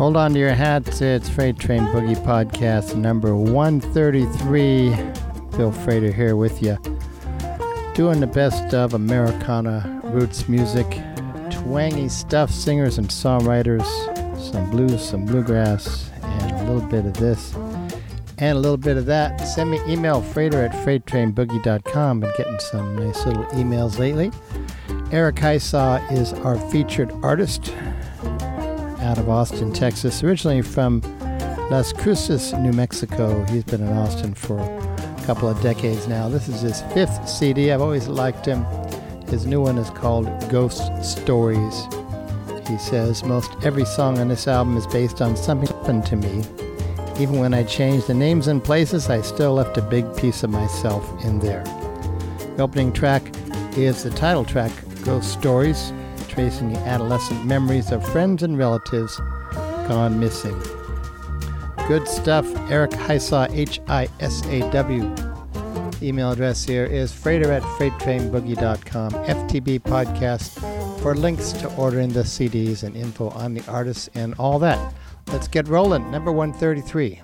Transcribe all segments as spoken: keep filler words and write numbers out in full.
Hold on to your hats. It's Freight Train Boogie Podcast number one thirty-three. Bill Frater here with you. Doing the best of Americana roots music, twangy stuff, singers and songwriters, some blues, some bluegrass, and a little bit of this and a little bit of that. Send me email, Frater at freight train boogie dot com. Been getting some nice little emails lately. Eric Hysaw is our featured artist out of Austin, Texas, originally from Las Cruces, New Mexico. He's been in Austin for a couple of decades now. This is his fifth C D. I've always liked him. His new one is called Ghost Stories. He says, most every song on this album is based on something that happened to me. Even when I changed the names and places, I still left a big piece of myself in there. The opening track is the title track, Ghost Stories, tracing the adolescent memories of friends and relatives gone missing. Good stuff. Eric Hysaw, H I S A W. Email address here is Frater at freight train boogie dot com. F T B podcast for links to ordering the C Ds and info on the artists and all that. Let's get rolling. Number one thirty-three.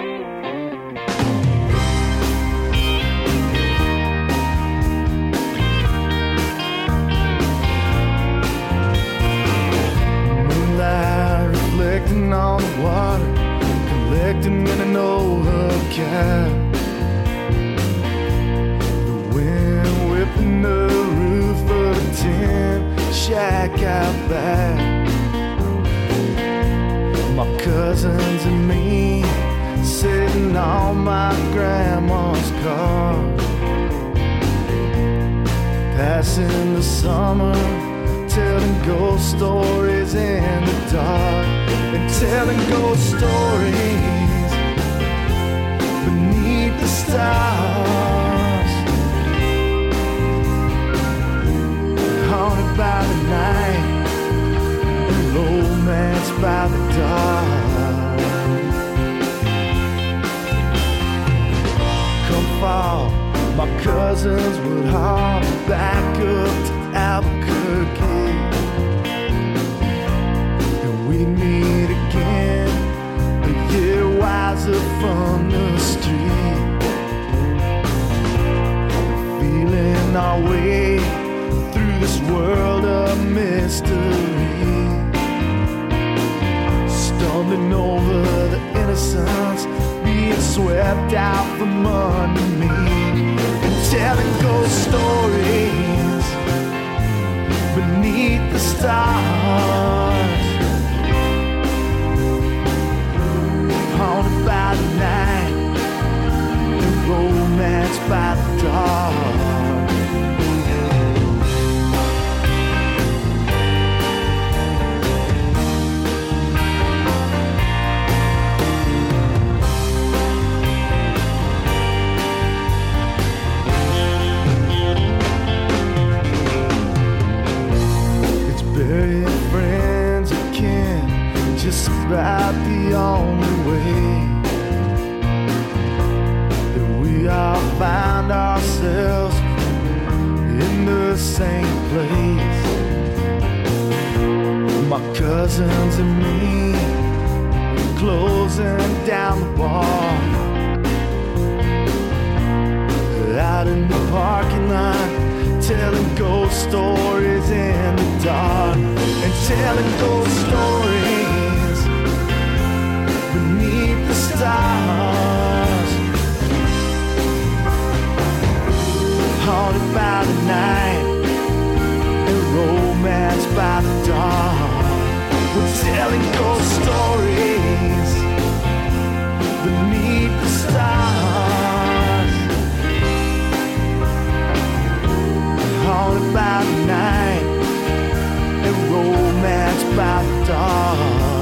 On the water, collecting in an old hubcap. The wind whipping the roof of a tin shack out back. My cousins and me sitting on my grandma's car, passing the summer, telling ghost stories in the dark. And telling ghost stories beneath the stars, haunted by the night and romance by the dark. Come fall, my cousins would haul back up to Albuquerque. We'd meet again, a year wiser from the street, feeling our way through this world of mystery, stumbling over the innocence, being swept out from under me, and telling ghost stories beneath the stars. Haunted by the night and romance by the dark. It's buried friends and kin, just about the only way that we all find ourselves in the same place. My cousins and me closing down the bar, out in the parking lot, telling ghost stories in the dark, and telling ghost stories beneath the stars, haunted by the night and romance by the dawn. We're telling ghost stories beneath the stars, haunted by the night and romance by the dawn.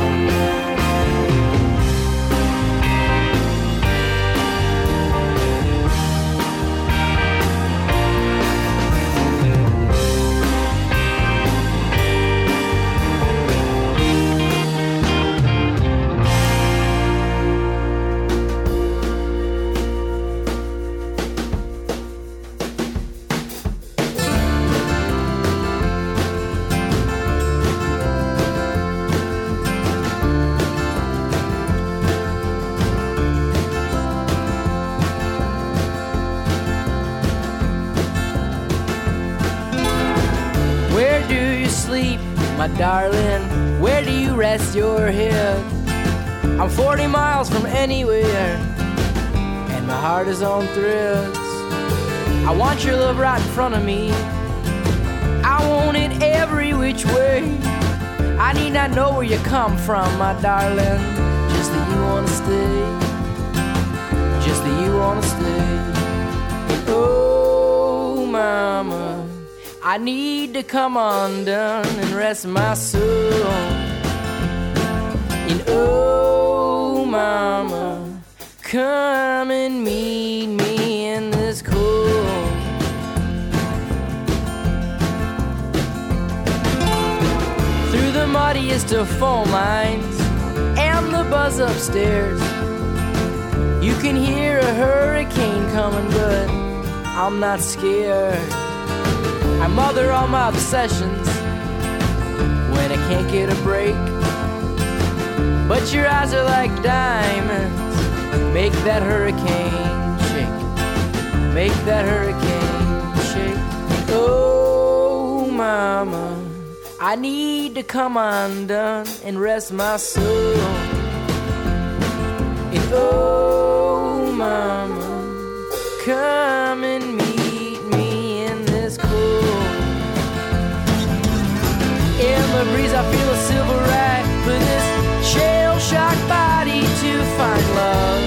My darling, where do you rest your head? I'm forty miles from anywhere, and my heart is on threads. I want your love right in front of me. I want it every which way. I need not know where you come from, my darling. Just that you wanna stay. Just that you wanna stay. Oh, mama, I need to come undone and rest my soul. And oh, mama, come and meet me in this cold. Through the muddiest of phone lines and the buzz upstairs, you can hear a hurricane coming, but I'm not scared. I mother all my obsessions when I can't get a break. But your eyes are like diamonds. Make that hurricane shake. Make that hurricane shake. Oh, mama, I need to come undone and rest my soul. And oh, mama, come and meet me in this cold. In the breeze I feel a silver rag for this shell-shocked body to find love.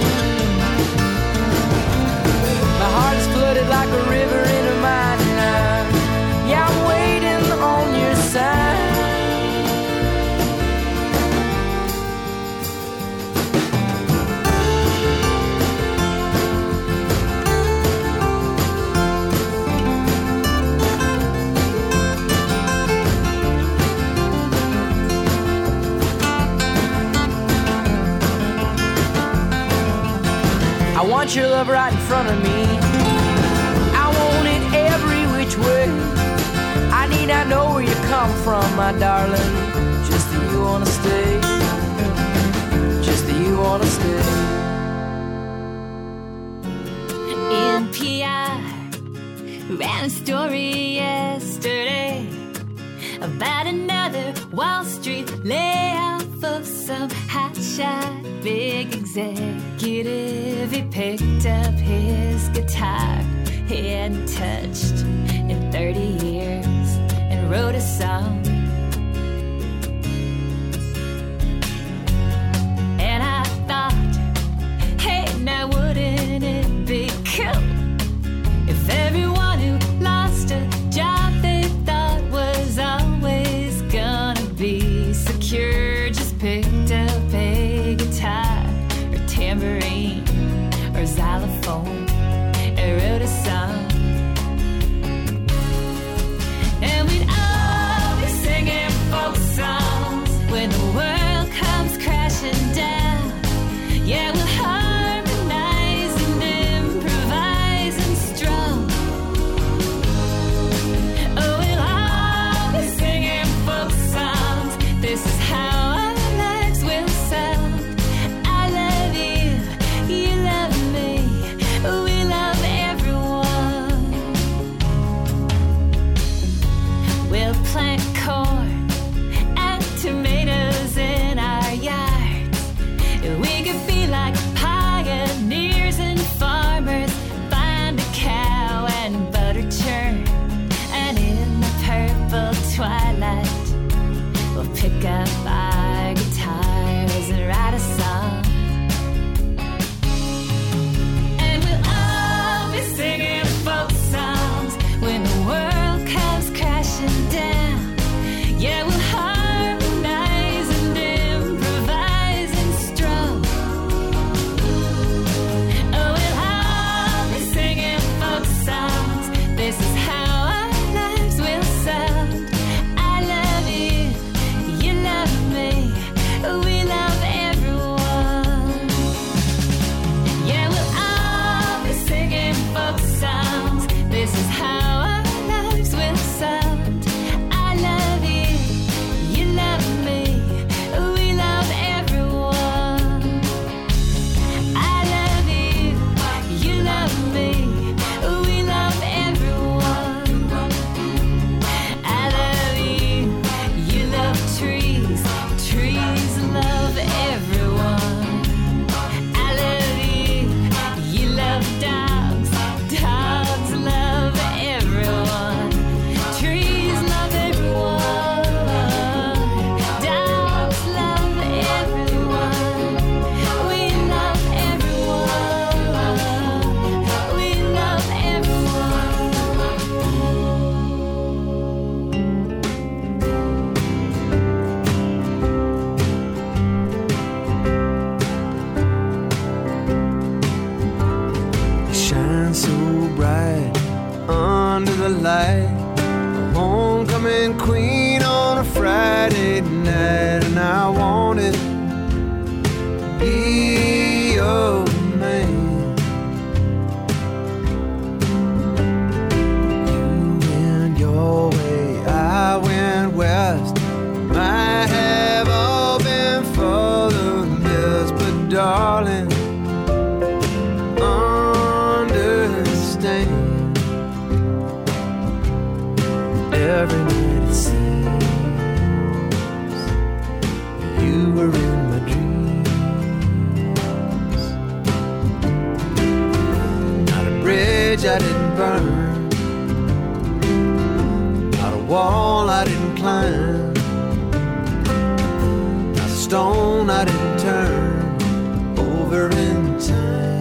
My heart is flooded like a river in a mighty line. Yeah, I'm waiting on your side. I want your love right in front of me. I want it every which way. I need not know where you come from, my darling. Just that you wanna stay. Just that you wanna stay. N P R ran a story yesterday about another Wall Street layoff of some hotshot big executive. He picked up his guitar he hadn't touched in thirty years and wrote a song. And I thought, hey, now wouldn't it be cool if everyone who lost a job they thought was always gonna be secure just picked up a guitar or tambourine or xylophone and wrote a song. And we'd all be singing folk songs when the world comes crashing down. Yeah, we'll harmonize and improvise and strum. Oh, we'll all be singing folk songs. This is how our lives will sound. I love you, you love me. We under the light, a homecoming queen on a Friday night, and I wanted to be your man. You went your way, I went west. Might have all been for the best, but darling, understand. Every night it seems you were in my dreams. Not a bridge I didn't burn, not a wall I didn't climb, stone I didn't turn over in time.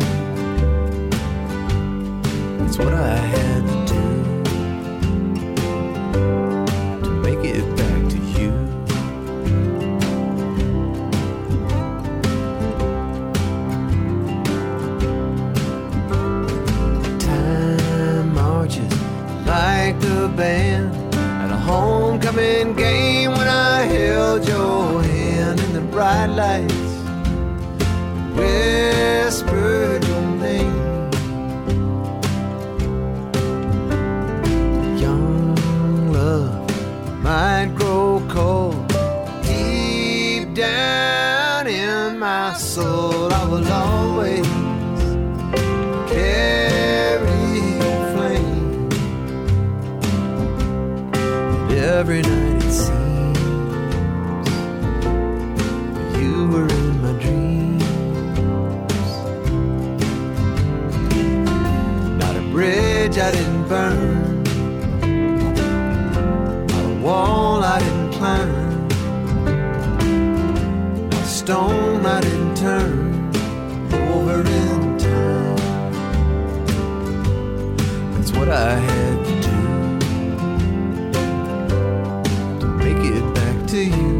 That's what I had to do to make it back to you. Time marches like the band at a homecoming game when I held your hand in the bright lights, whispered your name. Young love might grow cold deep down in my soul. I will always carry flame. And every night it seems you were in my dreams. Not a bridge I didn't burn, not a wall I didn't climb, not a stone I didn't turn over in time. That's what I had to do to make it back to you.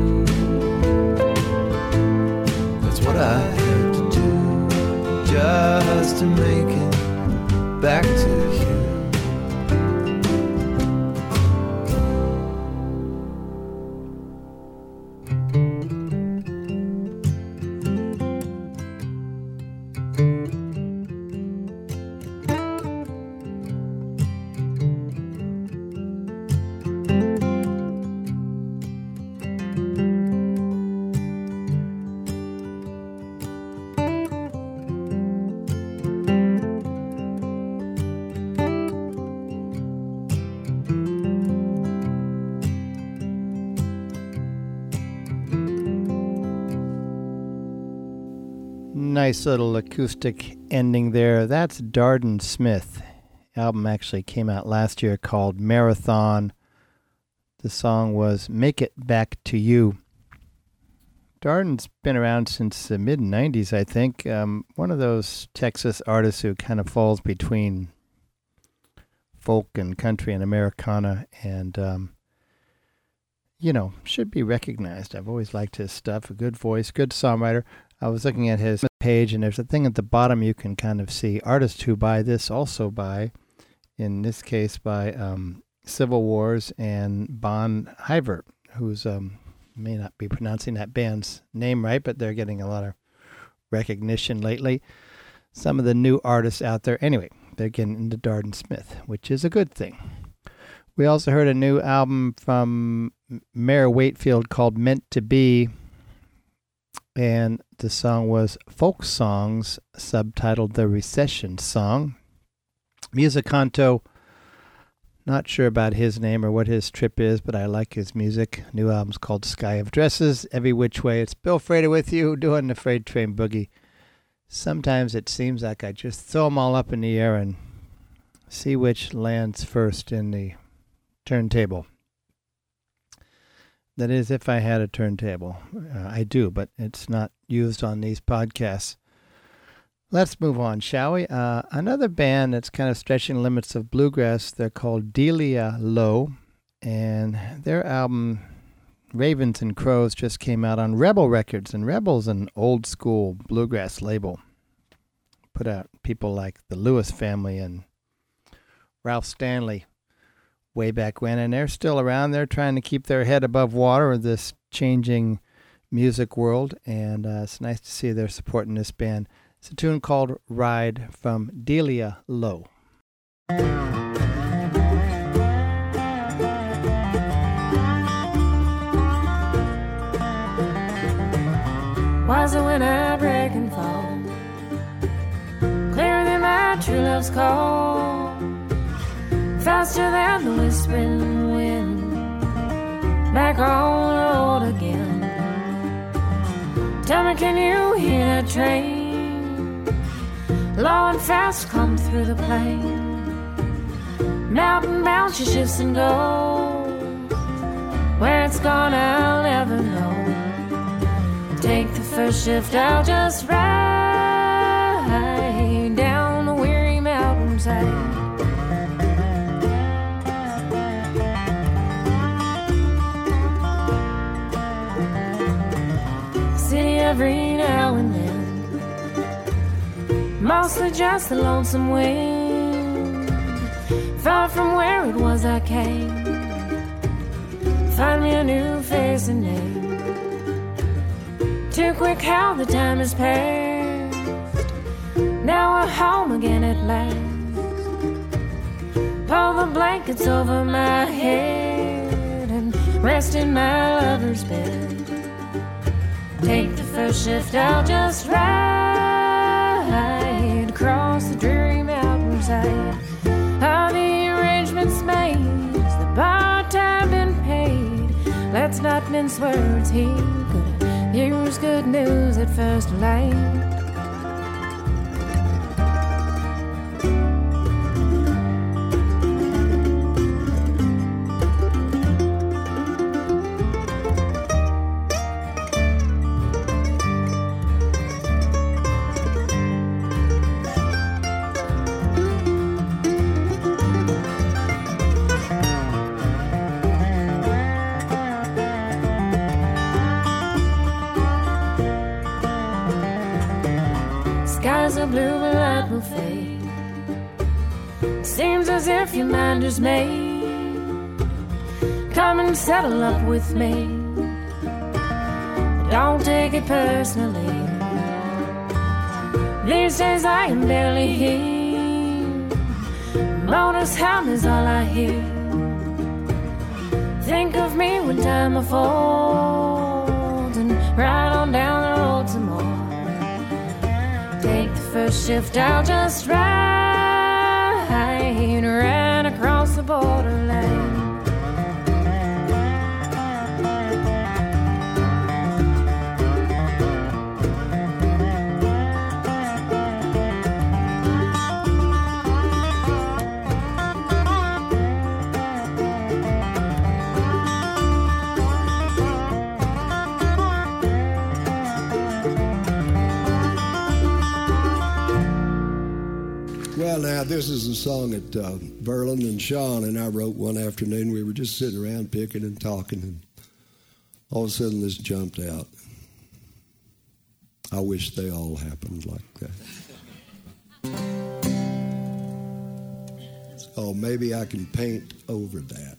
What I had to do just to make it back to you. Nice little acoustic ending there. That's Darden Smith. Album actually came out last year called Marathon. The song was Make It Back to You. Darden's been around since the mid nineties, I think. Um, one of those Texas artists who kind of falls between folk and country and Americana, and, um, you know, should be recognized. I've always liked his stuff. A good voice, good songwriter. I was looking at his page, and there's a thing at the bottom you can kind of see artists who buy this also buy, in this case by um, Civil Wars and Bon Iver, who's um, may not be pronouncing that band's name right, but they're getting a lot of recognition lately. Some of the new artists out there, anyway, they're getting into Darden Smith, which is a good thing. We also heard a new album from Mayor Wakefield called Meant to Be, and the song was Folk Songs, subtitled The Recession Song. Musicanto, not sure about his name or what his trip is, but I like his music. New album's called Sky of Dresses. Every which way, it's Bill Frater with you, doing the Freight Train Boogie. Sometimes it seems like I just throw them all up in the air and see which lands first in the turntable. That is, if I had a turntable. Uh, I do, but it's not used on these podcasts. Let's move on, shall we? Uh, another band that's kind of stretching the limits of bluegrass, they're called Delia Low, and their album Ravens and Crows just came out on Rebel Records, and Rebel's an old school bluegrass label. Put out people like the Lewis Family and Ralph Stanley. way back when, and they're still around. They're trying to keep their head above water in this changing music world, and uh, it's nice to see they're supporting this band. It's a tune called Ride from Delia Lowe. Was it when I break and fall, clearer than my true love's call, faster than the whispering wind, back on the road again. Tell me, can you hear that train, low and fast, come through the plain? Mountain bound, she shifts and goes, where it's gone I'll never know. Take the first shift, I'll just ride down the weary mountainside. City every now and then, mostly just the lonesome wind, far from where it was I came. Find me a new face and name. Too quick how the time has passed. Now we're home again at last. Pull the blankets over my head and rest in my lover's bed. Take the first shift, I'll just ride across the dreary mountainside. All the arrangements made, the bar time been paid. Let's not mince words here. Here's good news at first light. Skies are blue, but light will fade. Seems as if your mind is made. Come and settle up with me. Don't take it personally. These days I am barely here. Motor's hum is all I hear. Think of me when time affords, and ride on down the road some more. Take the first shift, I'll just ride, ride across the borderline. Well, now, this is a song that uh, Verlin and Sean and I wrote one afternoon. We were just sitting around picking and talking, and all of a sudden this jumped out. I wish they all happened like that. So maybe I can paint over that.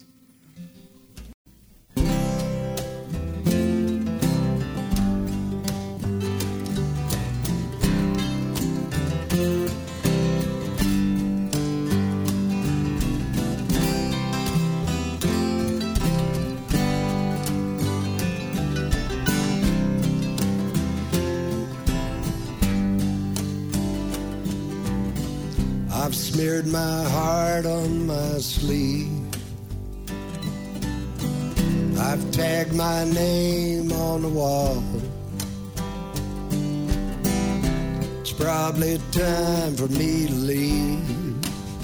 I've smeared my heart on my sleeve. I've tagged my name on the wall. It's probably time for me to leave.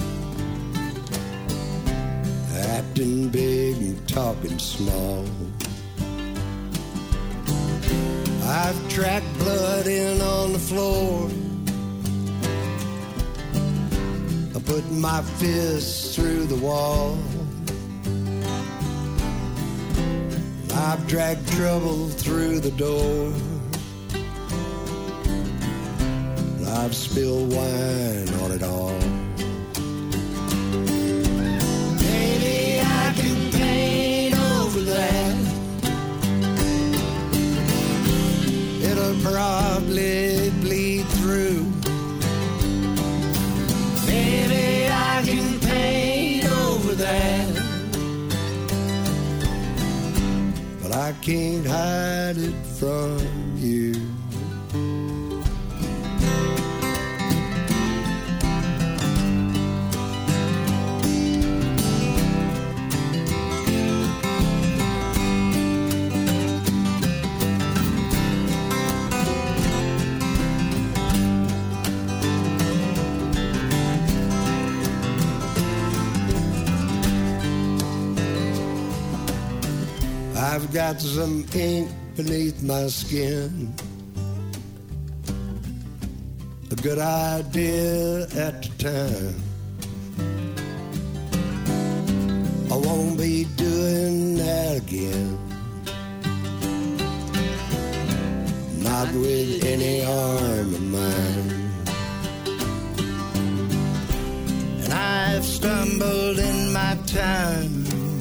Acting big and talking small. I've tracked blood in on the floor. Put my fists through the wall. I've dragged trouble through the door. I've spilled wine on it all. Ain't bleed through. Maybe I can paint over that, but I can't hide it from you. I've got some ink beneath my skin, a good idea at the time. I won't be doing that again, not with any arm of mine. And I've stumbled in my time,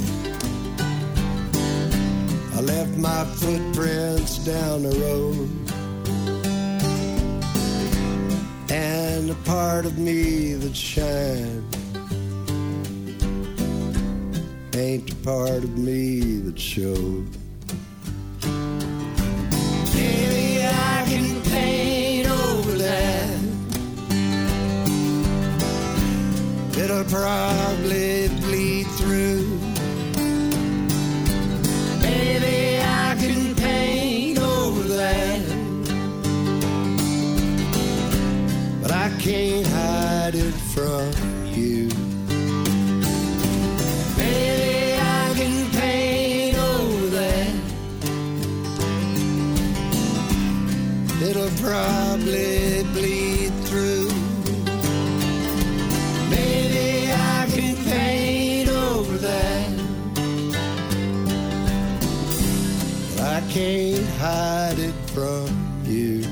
I left my footprints down the road, and the part of me that shines ain't the part of me that showed. Maybe I can paint over that, it'll probably bleed through. Maybe I can paint over that, but I can't hide it from you. Maybe I can paint over that, it'll probably bleed through. Maybe I can paint over that, I can't hide it from you.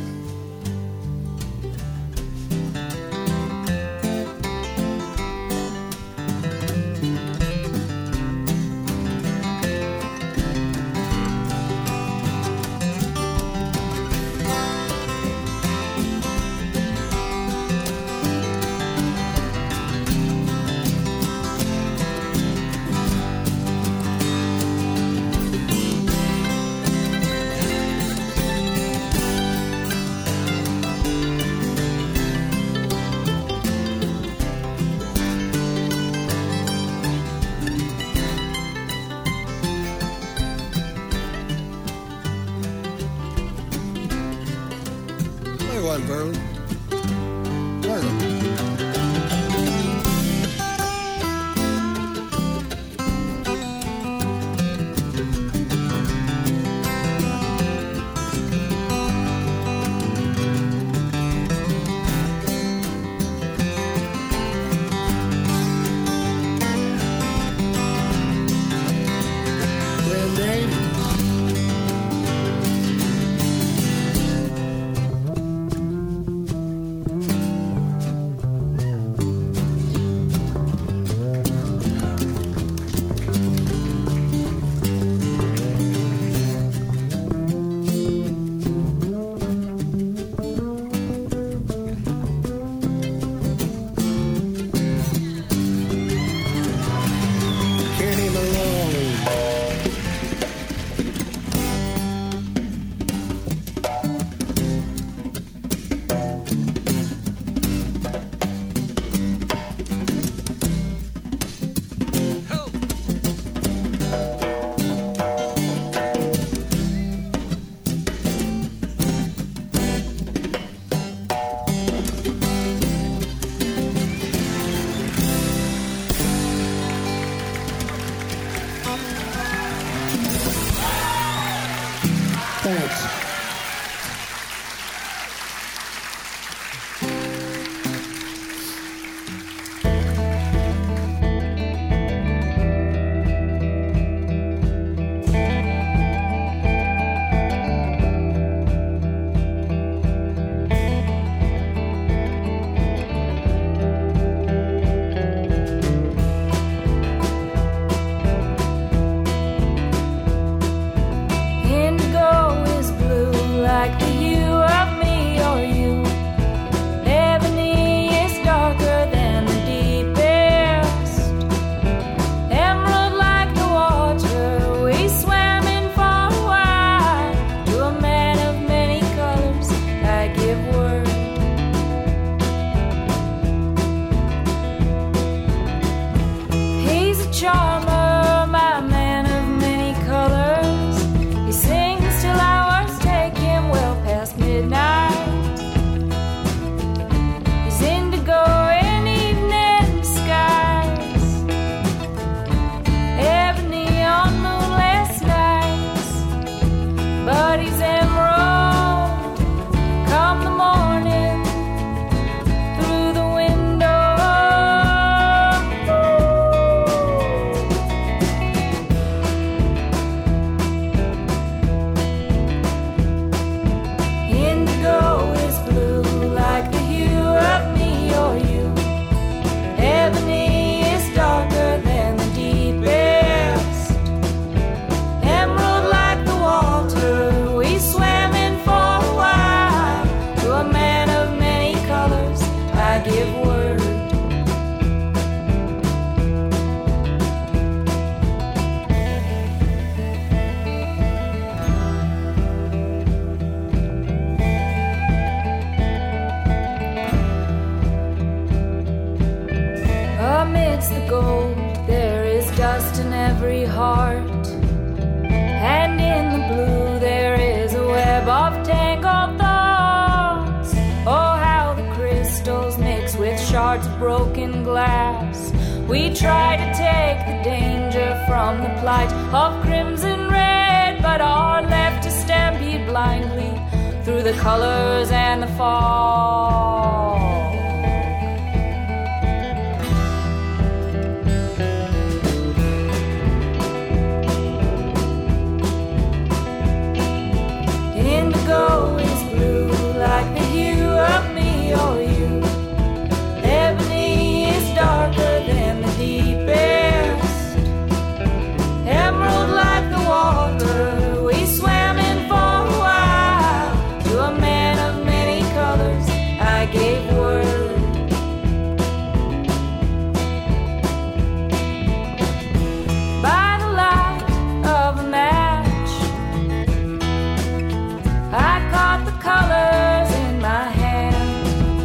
One, Verlin. hides the gold. There is dust in every heart, and in the blue there is a web of tangled thoughts. Oh, how the crystals mix with shards of broken glass. We try to take the danger from the plight of crimson red, but are left to stampede blindly through the colors and the fog. Indigo is blue like the hue of me or you. Ebony is darker than the deepest. Emerald like the water we swam in for a while. To a man of many colors I gave word. By the light of a match, I caught the colors in my hand,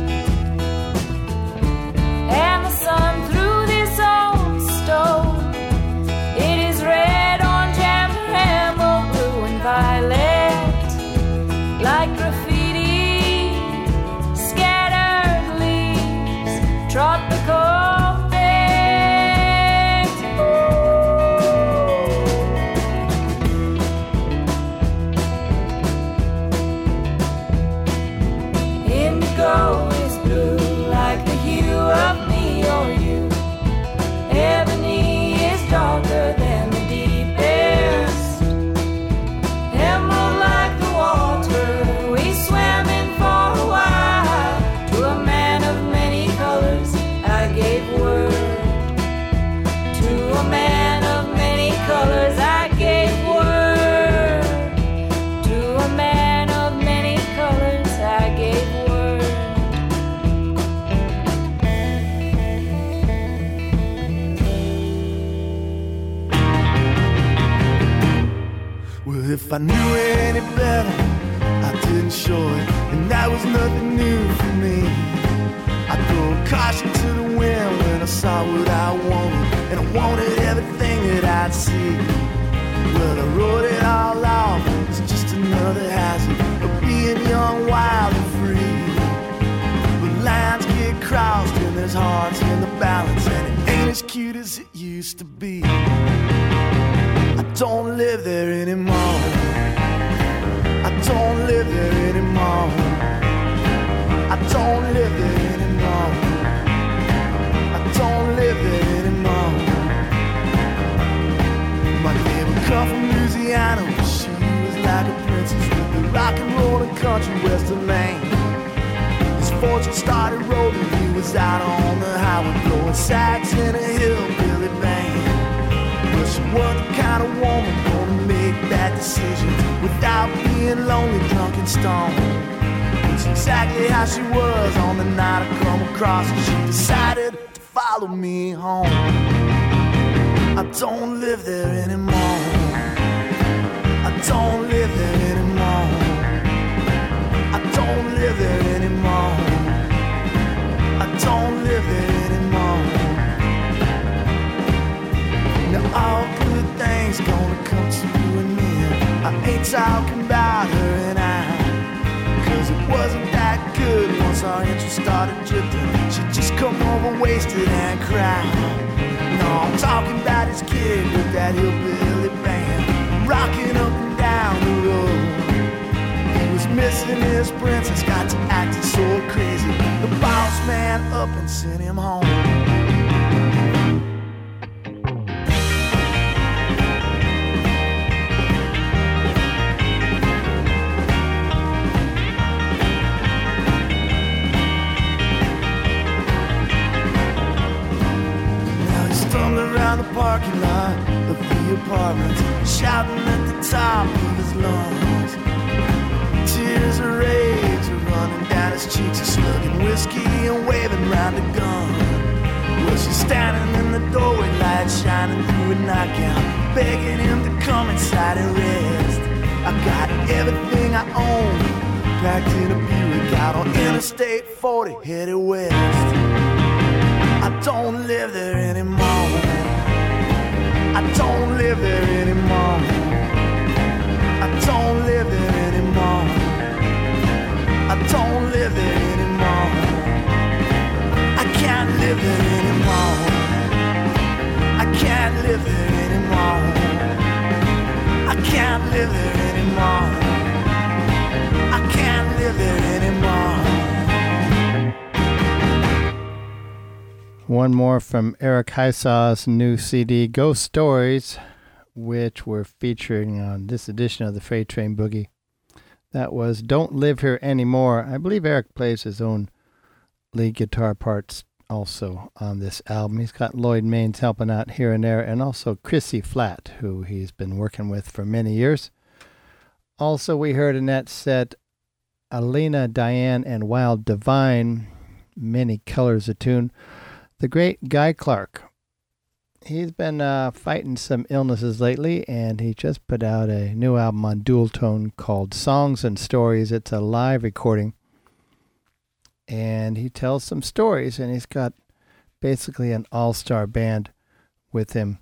and the sun through this old stove. It is red, orange, amber, emerald, blue, and violet, like graffiti, scattered leaves, tropical things. Indigo is blue like the hue of me or you. Ebony is darker than the deepest. Emerald like the water we swam in for a while. To a man of many colors I gave word. To a man of many colors I gave word. To a man of many colors I gave word. Well, if I knew any better, I didn't show it, and that was nothing new for me. I threw caution to the wind when I saw what I wanted, and I wanted everything that I'd see. Well, I wrote it all off, it's just another hazard of being young, wild, and free. But lines get crossed and there's hearts in the balance, and it ain't as cute as it used to be. I don't live there anymore. I don't live there anymore. I don't live there anymore. I don't live there anymore. My neighbor come from Louisiana, she was like a princess with the rock and roll and country western lane. His fortune started rolling, he was out on the highway blowing sax in a hillbilly band. But she wasn't the kind of woman gonna make that decision without being lonely, drunk, and stoned. It's exactly how she was on the night I come across her. She decided to follow me home. I don't live there anymore. I don't live there anymore. I don't live there anymore. I don't live there anymore. Now all good things gonna come to an end. I ain't talking about her and I, cause it wasn't that good once our interest started drifting. She'd just come over wasted and cry. No, I'm talking about his kid with that hillbilly band, rocking up and down the road. He was missing his princess, got to acting so crazy. The boss man up and sent him home. Around the parking lot of the apartments, shouting at the top of his lungs. Tears of rage are running down his cheeks. He's slugging whiskey and waving round a gun. Well, she's standing in the doorway, light shining through a nightgown, begging him to come inside and rest. I got everything I own packed in a Buick out on Interstate forty, headed west. I don't live there anymore. I don't live there anymore. I don't live there anymore. I don't live there anymore. I can't live there anymore. I can't live there anymore. I can't live there anymore. I can't live there anymore. One more from Eric Heisaw's new C D, Ghost Stories, which we're featuring on this edition of the Freight Train Boogie. That was Don't Live Here Anymore. I believe Eric plays his own lead guitar parts also on this album. He's got Lloyd Maines helping out here and there, and also Chrissy Flatt, who he's been working with for many years. Also, we heard in that set Alina, Diane, and Wild Divine, Many Colors of Tune. The great Guy Clark. He's been uh, fighting some illnesses lately, and he just put out a new album on Dual Tone called Songs and Stories. It's a live recording, and he tells some stories, and he's got basically an all-star band with him,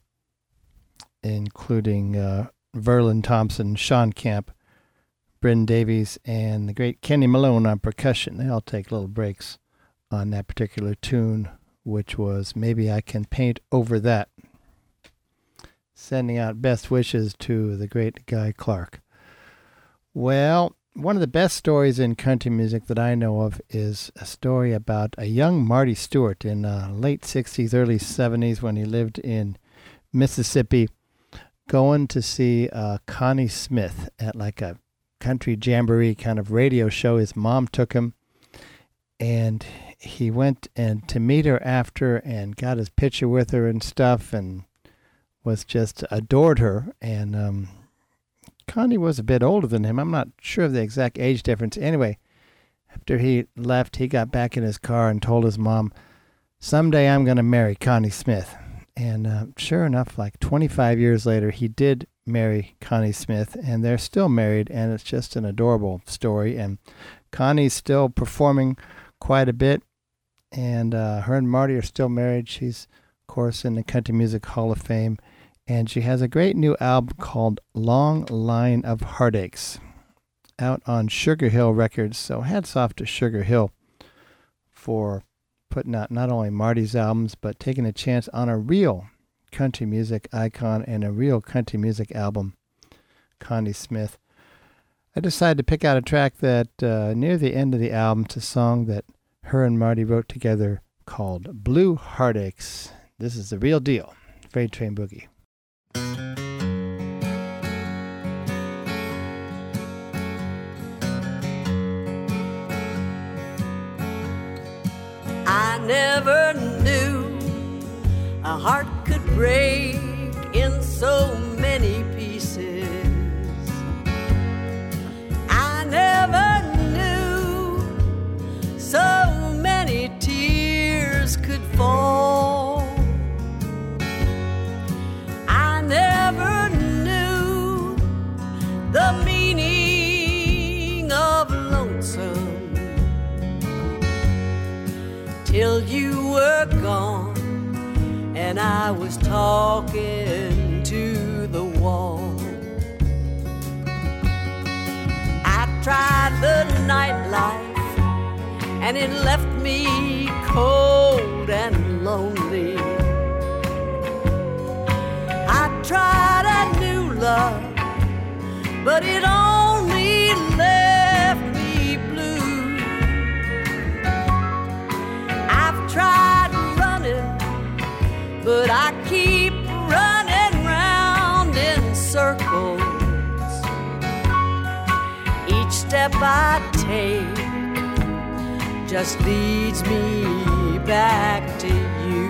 including uh, Verlin Thompson, Sean Camp, Bryn Davies, and the great Kenny Malone on percussion. They all take little breaks on that particular tune, which was Maybe I Can Paint Over That. Sending out best wishes to the great Guy Clark. Well, one of the best stories in country music that I know of is a story about a young Marty Stewart in the late sixties, early seventies, when he lived in Mississippi, going to see uh, Connie Smith at like a country jamboree kind of radio show. His mom took him, and he went and to meet her after and got his picture with her and stuff, and was just adored her. And um, Connie was a bit older than him. I'm not sure of the exact age difference. Anyway, after he left, he got back in his car and told his mom, someday I'm going to marry Connie Smith. And uh, sure enough, like twenty-five years later, he did marry Connie Smith, and they're still married, and it's just an adorable story. And Connie's still performing quite a bit, and uh, her and Marty are still married. She's, of course, in the Country Music Hall of Fame, and she has a great new album called Long Line of Heartaches out on Sugar Hill Records. So hats off to Sugar Hill for putting out not only Marty's albums, but taking a chance on a real country music icon and a real country music album, Connie Smith. I decided to pick out a track that uh, near the end of the album, it's a song that her and Marty wrote together called Blue Heartaches. This is the real deal. Freight Train Boogie. I never knew a heart could break in so many pieces. I never knew so many tears could fall. I never knew the meaning of lonesome till you were gone and I was talking to the wall. I tried the nightlife and it left me cold and lonely. I tried a new love, but it only left me blue. I've tried running, but I keep running round in circles. Each step I take just leads me back to you.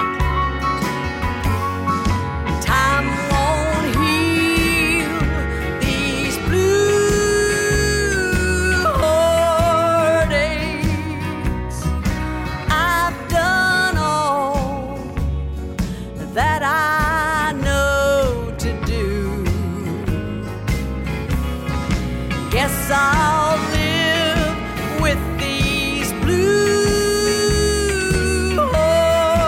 Time won't heal these blue heartaches. I've done all that I know to do. Guess I'll live with these blue heartaches.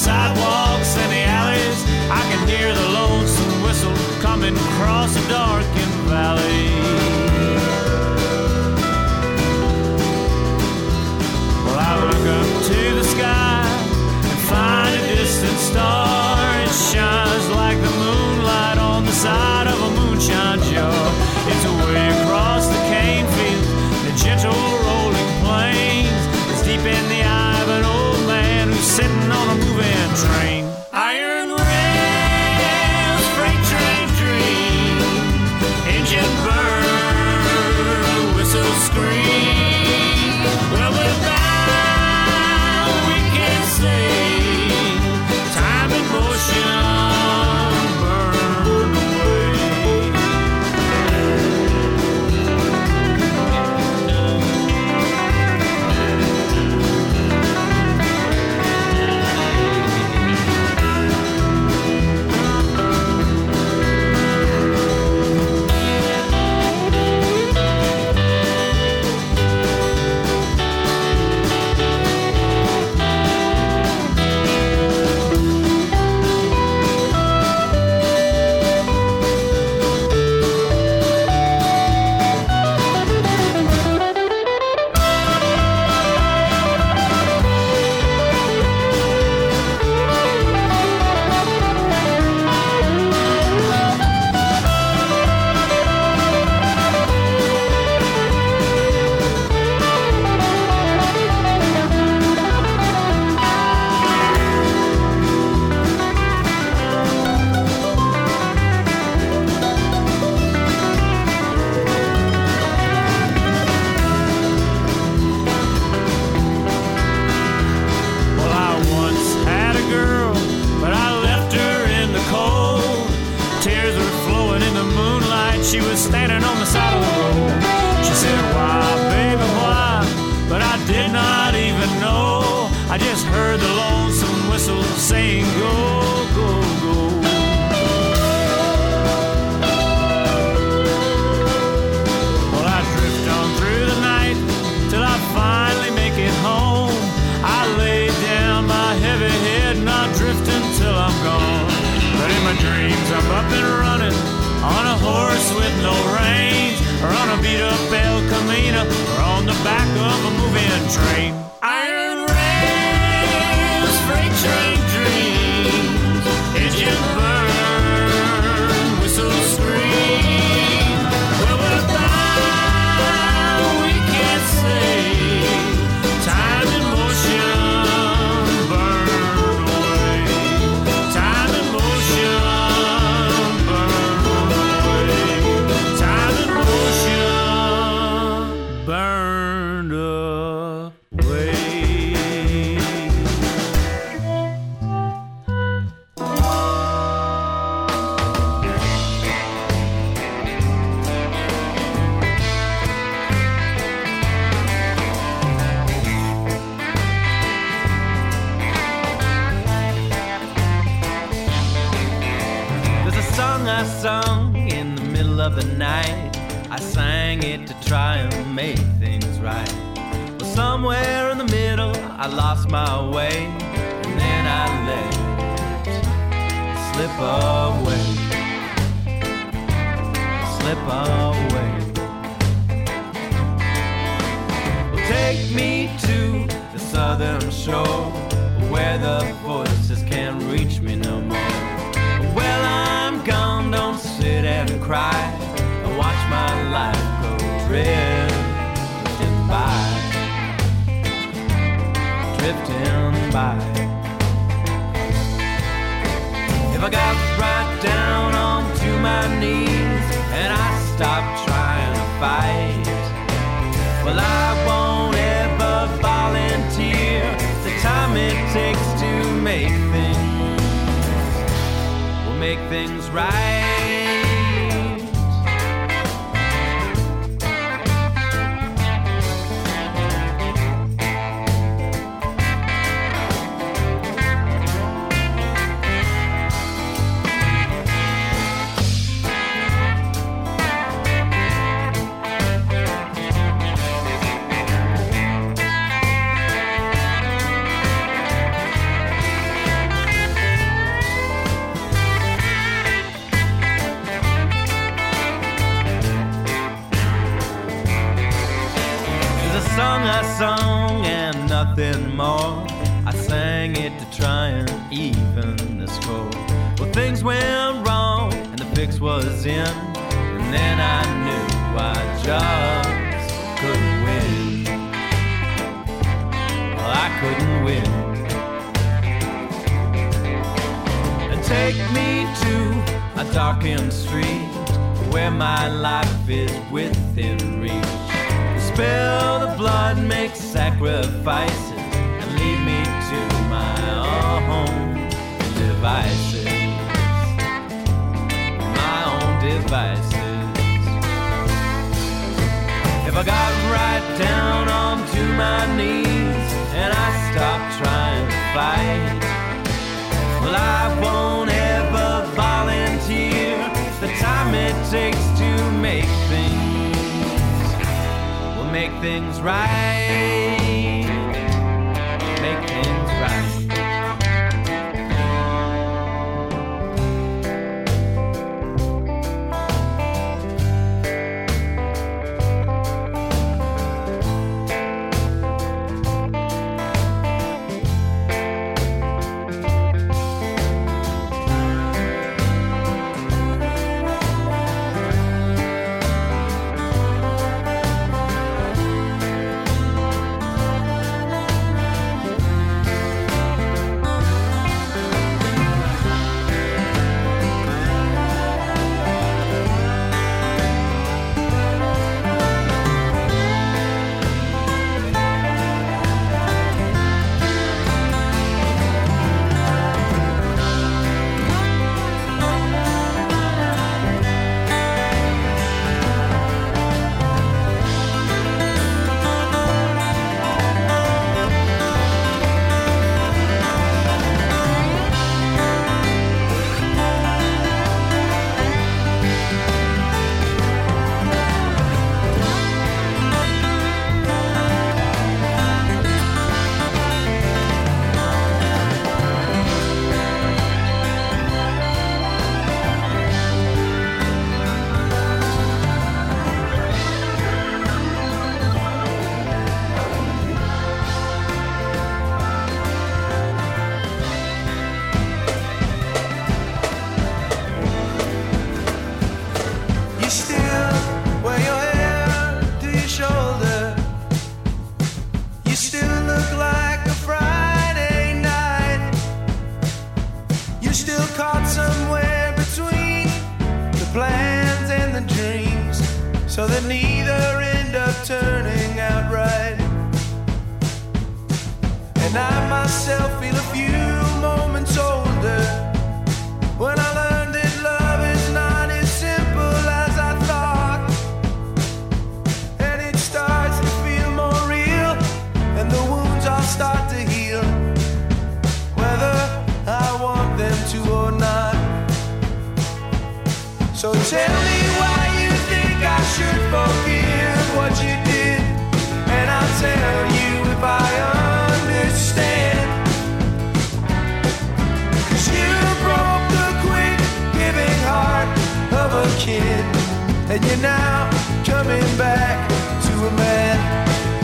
sidewalks and the alleys, I can hear the lonesome whistle coming across a darkened valley. Well, I look up to the sky and find a distant star. It shines like the moonlight on the side of a moonshine jar. It's away across the cane fields, the gentle rolling plains. It's deep in the eye of an old man who's sitting on a moving train. Iron rails, freight train dreams, engine burn, whistle scream. Well, we're bound, we can sing, time and motion burn away. She was standing on the side of the road. She said, why, baby, why? But I did not even know. I just heard the lonesome whistle saying, go, go, go. Well, I drift on through the night till I finally make it home. I lay down my heavy head and I drift until I'm gone. But in my dreams I'm up and running on a horse with no reins, or on a beat-up El Camino, or on the back of a moving train. Iron rails, freight train dreams, engine burn, whistle scream. Well, we're bound, we can't say, time and motion burn away. Time and motion burned away. There's a song I sung in the middle of the night. I sang it to try and make things right. But somewhere in the middle I lost my way, and then I let it slip away, slip away. Well, take me to the southern shore, where the voices can't reach me no more. Well, I'm gone, don't sit and cry. Watch my life go drifting by, drifting by. If I got right down onto my knees and I stopped trying to fight, well, I won't ever volunteer the time it takes to make things, will make things right. nothing more. I sang it to try and even the score. Well, things went wrong and the fix was in, and then I knew I just couldn't win. Well, I couldn't win. And take me to a darkened street where my life is within reach. Spill the blood, make sacrifices, and lead me to my own devices. My own devices. If I got right down onto my knees and I stopped trying to fight, well, I won't ever volunteer the time it takes to make things, will make things right, make things right. So that neither end up turning out right. And I myself feel a few moments older when I learned that love is not as simple as I thought. And it starts to feel more real, and the wounds all start to heal, whether I want them to or not. So tell me why I should forgive what you did, and I'll tell you if I understand. 'Cause you broke the quick giving heart of a kid, and you're now coming back to a man.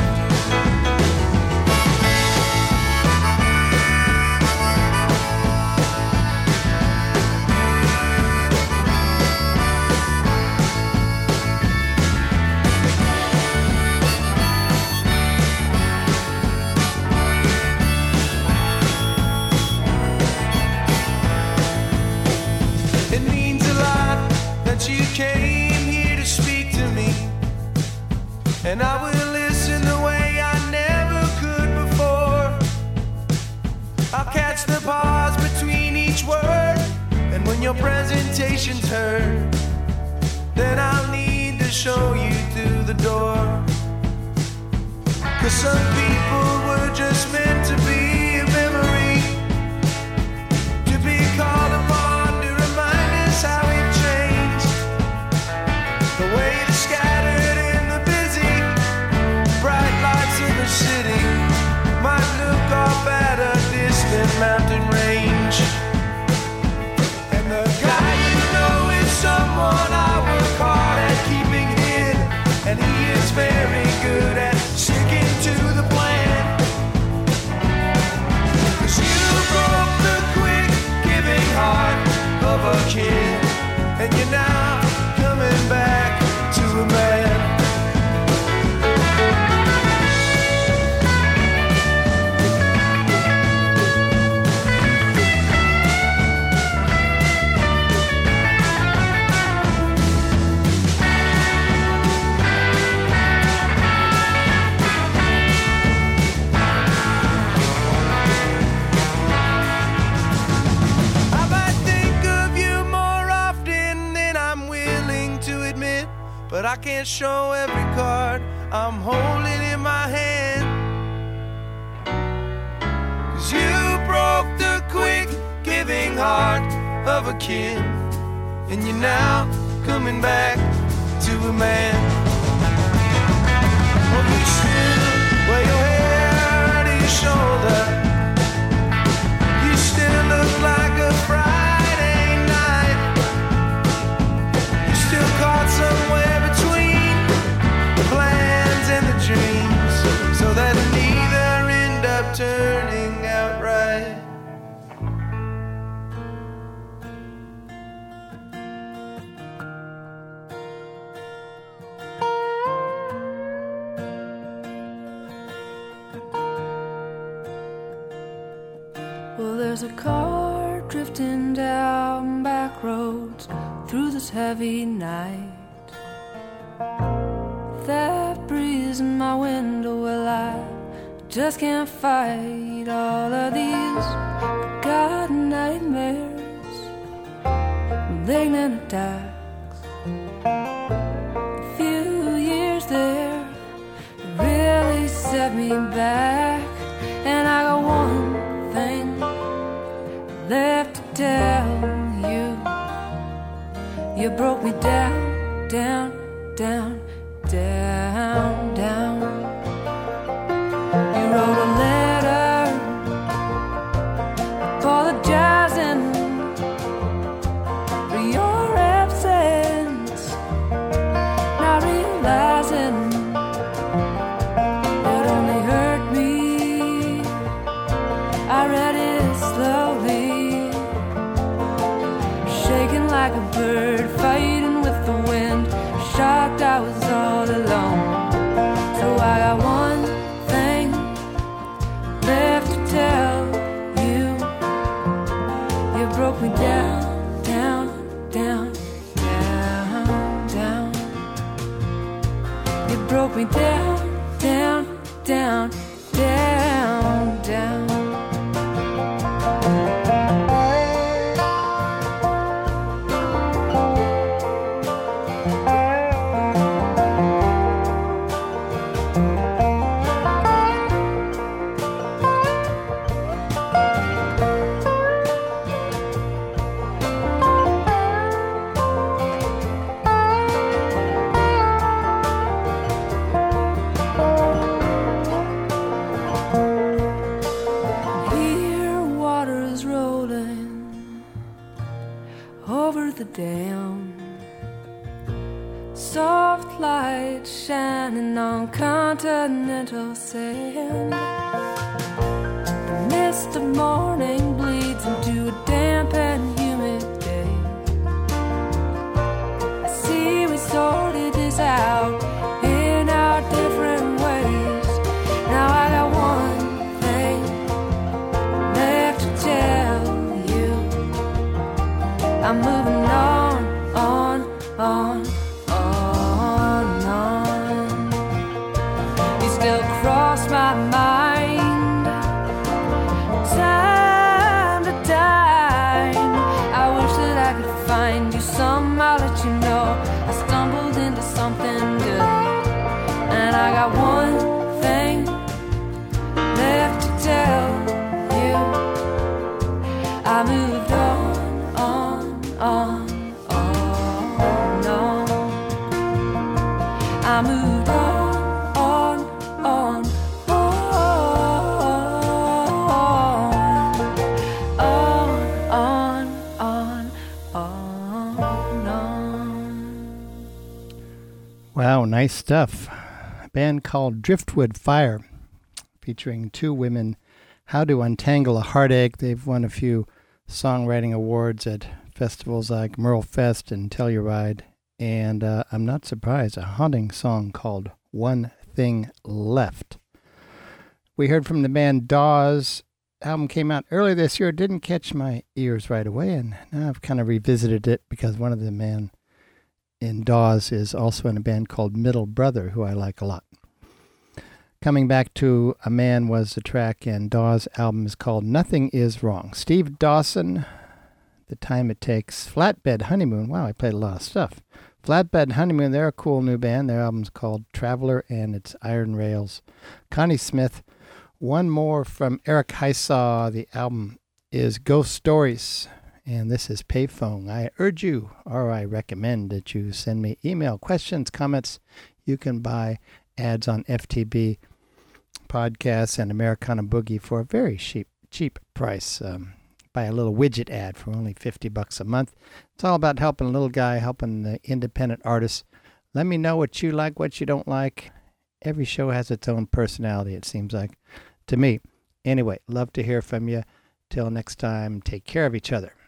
You came here to speak to me, and I will listen the way I never could before. I'll catch the pause between each word, and when your presentation's heard, then I'll need to show you through the door. 'Cause some people were just meant to be a memory, to be called upon to remind us how we've changed. The way the scattered in the busy, bright lights of the city might look off at a distant mountain range. And the guy you know is someone I work hard at keeping hid, and he is very good at sticking to the plan. I can't show every card I'm holding in my hand. 'Cause you broke the quick giving heart of a kid, and you're now coming back to a man. Well, you still wear your hair to your shoulder. You still look like a Friday night. You're still caught somewhere between the plans and the dreams, so that neither end up turning out right. Well, there's a car drifting down back roads through this heavy night. That breeze in my window, well, I just can't fight all of these forgotten nightmares, malignant attacks. A few years there really set me back, and I got one thing left to tell you. You broke me down, down, down, down, down. You wrote a letter apologizing for your absence, not realizing it only hurt me. I read it slowly, shaking like a bird, fighting with the wind, shocked I was all alone. So I got one thing left to tell you. You broke me down, down, down, down, down. You broke me down, down, down, down, down. Dam, soft light shining on continental sand. The mist of morning bleeds into a damp and humid day. I see we sorted this out in our different ways. Now I got one thing left to tell you. I'm moving on, on, on, on, on. You still cross my mind, time to time. I wish that I could find you somehow, let you know I stumbled into something good. And I got one thing left to tell you. I moved on, on, on, on, on. I moved on, on, on, on, on, on, on, on. Wow, nice stuff. A band called Driftwood Fire, featuring two women. How to Untangle a Heartache. They've won a few songwriting awards at festivals like Merle Fest and Telluride, and uh, I'm not surprised, a haunting song called One Thing Left. We heard from the band Dawes. Album came out earlier this year. It didn't catch my ears right away, and now I've kind of revisited it because one of the men in Dawes is also in a band called Middle Brother, who I like a lot. Coming Back to a Man was the track, and Dawes' album is called Nothing Is Wrong. Steve Dawson, The Time It Takes, Flatbed Honeymoon. Wow, I played a lot of stuff. Flatbed Honeymoon, they're a cool new band. Their album's called Traveler, and it's Iron Rails. Connie Smith, one more from Eric Hysaw. The album is Ghost Stories, and this is Payphone. I urge you, or I recommend that you send me email, questions, comments. You can buy ads on F T B Podcasts and Americana Boogie for a very cheap cheap price. Um, buy a little widget ad for only fifty bucks a month. It's all about helping a little guy, helping the independent artists. Let me know what you like, what you don't like. Every show has its own personality, it seems like, to me. Anyway, love to hear from you. Till next time, take care of each other.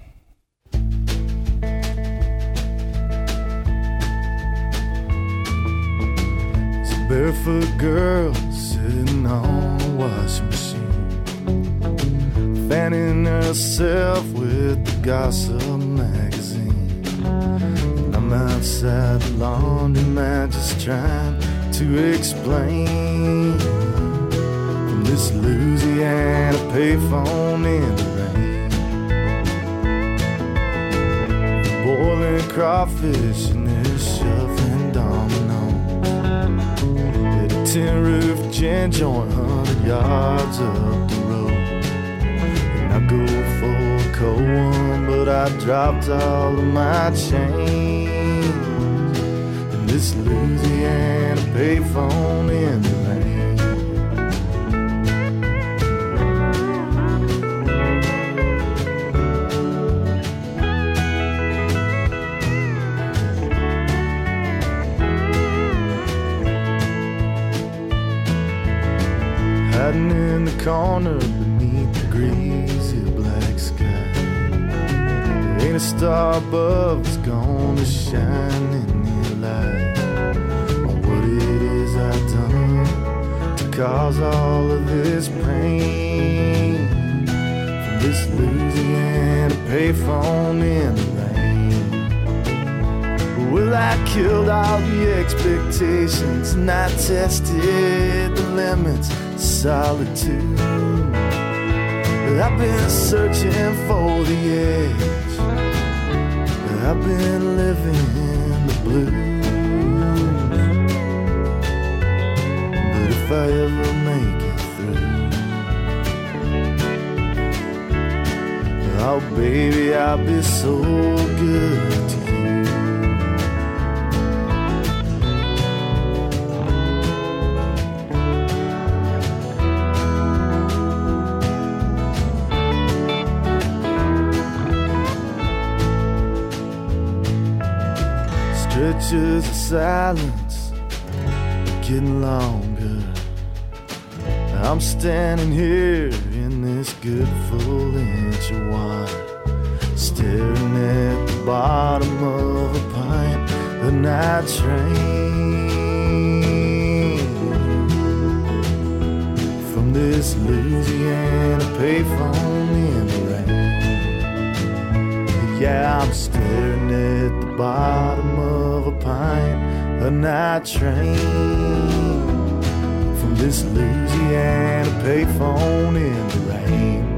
Barefoot girl sitting on a washing machine, fanning herself with the Gossip magazine. And I'm outside the laundromat just trying to explain from this Louisiana payphone in the rain. Boiling crawfish and they're shuffling dominoes. Tin roof gin joint, hundred yards up the road. And I go for a cold one, but I dropped all of my change in this Louisiana payphone in the rain. Hiding in the corner beneath the greasy black sky. There ain't a star above that's gonna shine in your light on what it is I've done to cause all of this pain from this Louisiana payphone in the rain. Well, I killed all the expectations and I tested the limits. Solitude, but I've been searching for the edge, but I've been living in the blues. But if I ever make it through, oh baby, I'll be so good to you. Stretches of silence getting longer. I'm standing here in this good full inch of water, staring at the bottom of a pint of night train from this Louisiana payphone in the rain. Yeah, I'm staring at the bottom of a pint of night train from this Louisiana payphone in the rain.